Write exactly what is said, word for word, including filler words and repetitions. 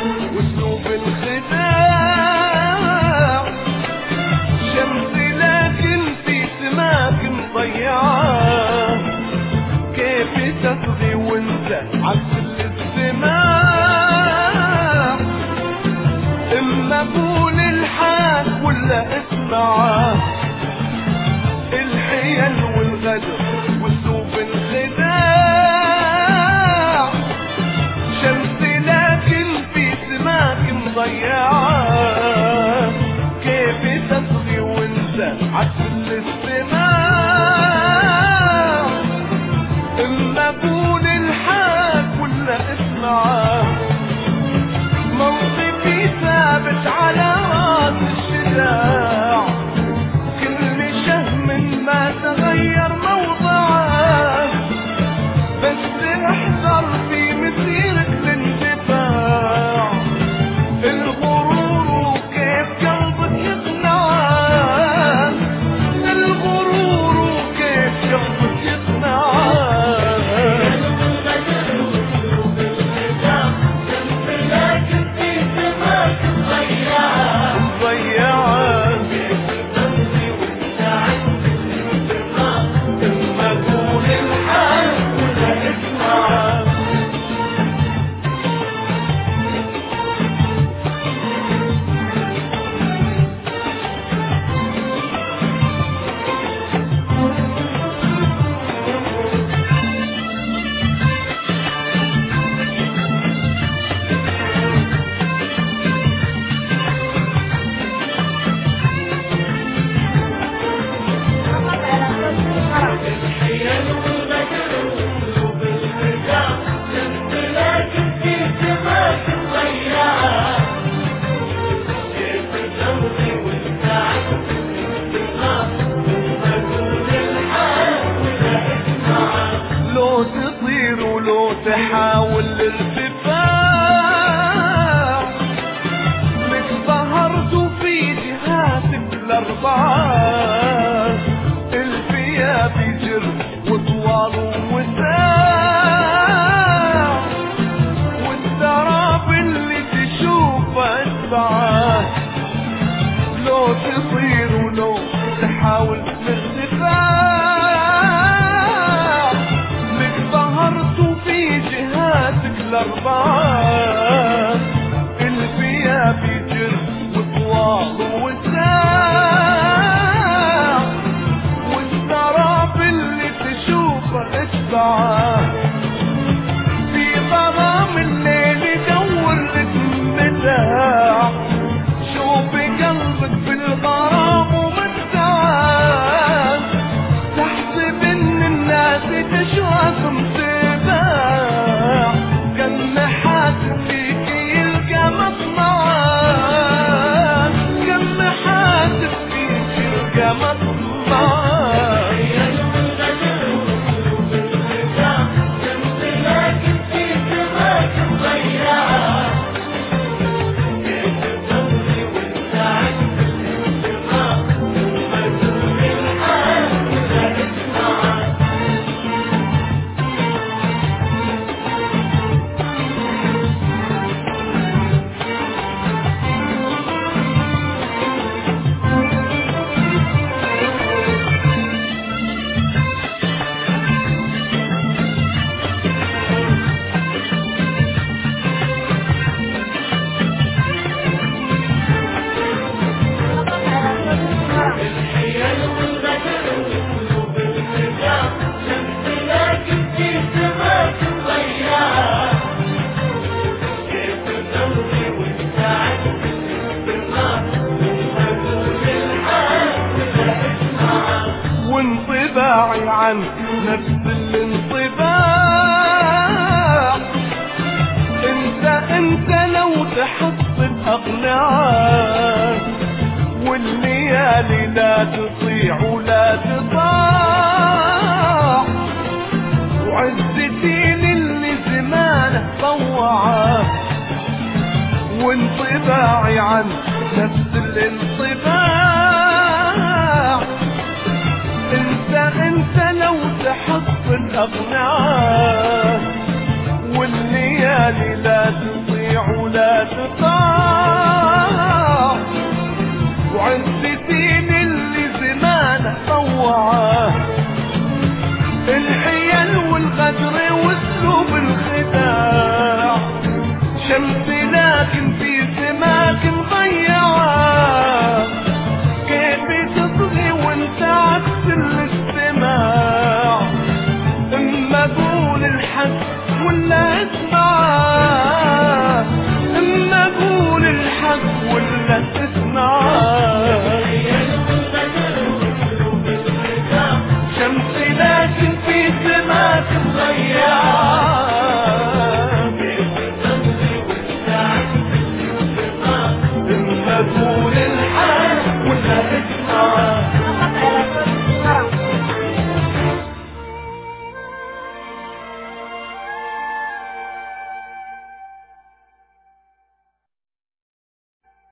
واسلوب الخداع، شمس لكن في سماك مضيعة، كيف تطغي وانت عكس الاستماع؟ اما قول الحق ولا اسمعه، الحيل والغدر واسلوب الخداع، شمس لكن في سماك مضيعة، كيف تطغي وانت عكس الاستماع؟ اما قول الحق ولا اسمعه، موقفي ثابت على راس الشجاع، كل شهم ما تغير موضعه، بس احذر في مسيرك الاندفاع، الغرور وكيف قلبك يقنعه، الغرور وكيف قلبك يقنعه. تحاول الارتفاع، لك ظهرت في جهاتك الاربعة، الفيا بجر وطوال وساع، والسراب اللي تشوفه اتبعه، لو تطير ولو تحاول الارتفاع، لك ظهرت في جهاتك الأربعة، الفيا بجر وطوال وساع، والسراب اللي تشوفه اتبعه، في ظلام الليل يدور لك متاع، شوفي قلبك بالغرام ومتاع، تحسب ان الناس تشوفهم كم حاسب فيك يلقى مطمعه، كم حاسب فيك يلقى مطمعه. وانطباعي عن نفس الانطباع، انت انت لو تحصل اقناعك، والليالي لا تطيع ولا تطاع، وعزتي للي زمانه طوعه، وانطباعي عن نفس الانطباع، انت انت لو تحصل اقناعك، والليالي لا تطيع ولا تطاع، لكن في سماك مضيعة